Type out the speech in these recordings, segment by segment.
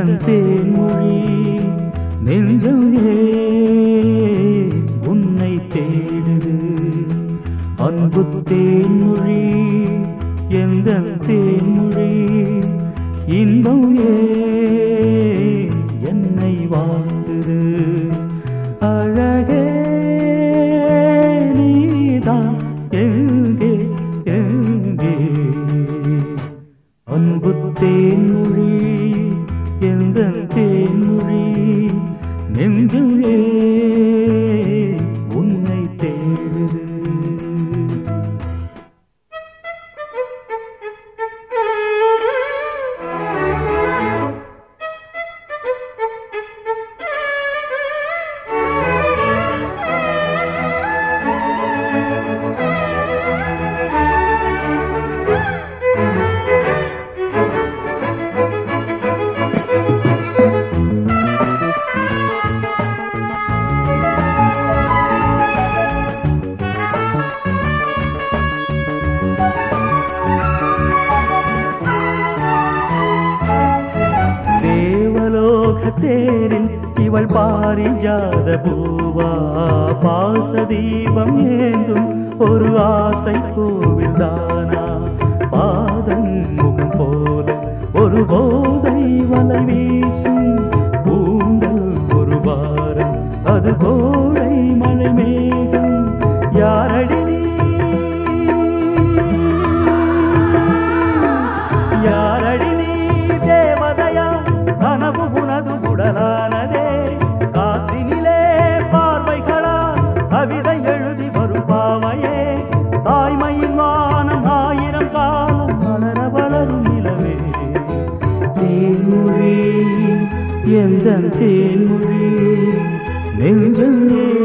எந்தன் தேன்மொழி நெஞ்சம் உன்னை தேடுது அன்பு தேன்மொழி எந்தன் தேன்மொழி இன்பம் என்னை வாழ்த்துது அழகே நீதான் எங்கே எங்கே அன்பு தேன்மொழி எந்தன் தேன்மொழி நெஞ்சுமே உன்னை தேடுது தேரில் இவள் பாரிஜாத பூவா பாசதீபம் ஏந்தும் ஒரு ஆசை கோவில் தானா பாதம் முகம் போல ஒரு போதை வலை வீசும் பூண்டல் ஒரு வாரம் அது கோடை மழை மேகம் யாரடி யாரடி தேவதையா கனவு உனது உடலானதே காற்றினிலே பார்வைகளா கவிதை எழுதி வரும் பாவையே தாய்மையின் வானம் ஆயிரம் காலம் வளர வளரும் நிலவே தேன்மொழி எந்தன் தேன்மொழி நெஞ்சம்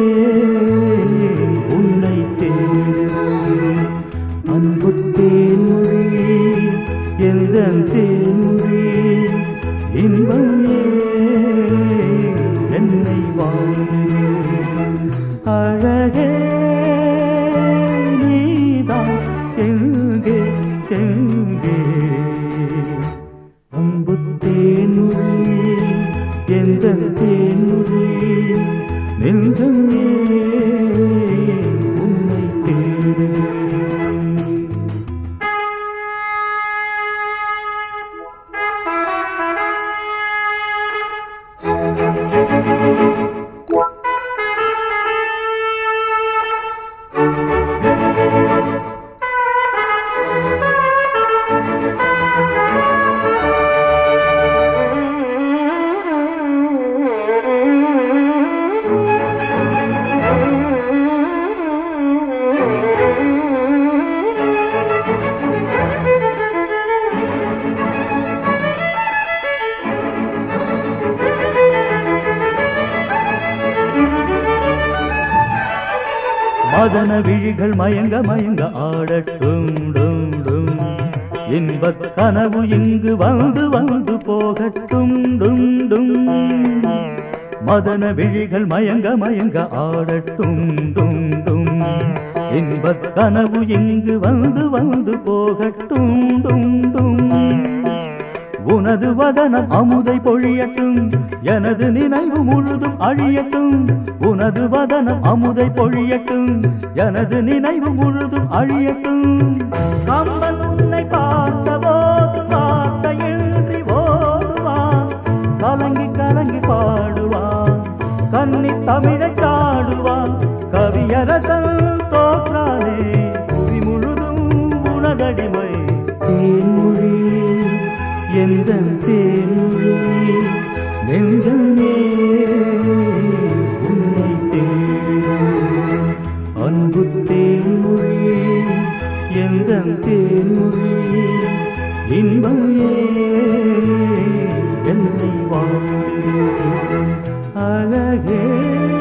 உன்னை தேடுது அன்பு தேன்மொழி எந்தன் தேன்மொழி இன்பம் என்னை வாழ்ந்து அழகே நீதான் எங்கே எங்கே அன்பு தேன்மொழி எந்தன் தேன்மொழி நெஞ்சம் உன்னை தேடுது மதன விழிகள் மயங்க மயங்க ஆடட்டும் டும் டும் இன்பக் கனவு இங்கு வந்து வந்து போகட்டும் டும் டும் மதன விழிகள் மயங்க மயங்க ஆடட்டும் டும் டும் இன்பக் கனவு இங்கு வந்து வந்து போகட்டும் டும் டும் உனது வதனம் அமுதை பொழியட்டும் எனது நினைவு முழுதும் அழியட்டும் உனது வதனம் அமுதை பொழியட்டும் எனது நினைவு முழுதும் அழியட்டும் கம்பன் உன்னை பார்த்த போது வார்த்தையின்றி ஓடுவான் கலங்கி கலங்கி பாடுவான் கன்னி தமிழை சாடுவான் கவியரசன் தோற்றானே புவி முழுதும் உனதடிமை தேன்மொழி எந்தன் தேன்மொழி நெஞ்சமே உன்னை தேடுது அன்பு தேன்மொழி எந்தன் தேன்மொழி இன்பம் என்னை வாழ்த்து அழகே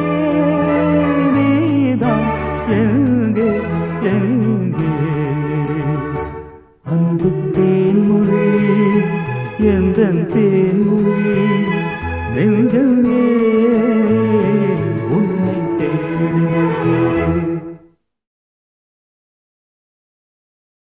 நீதான் எங்கே எங்கே அன்பு தேன்மொழி எந்தன்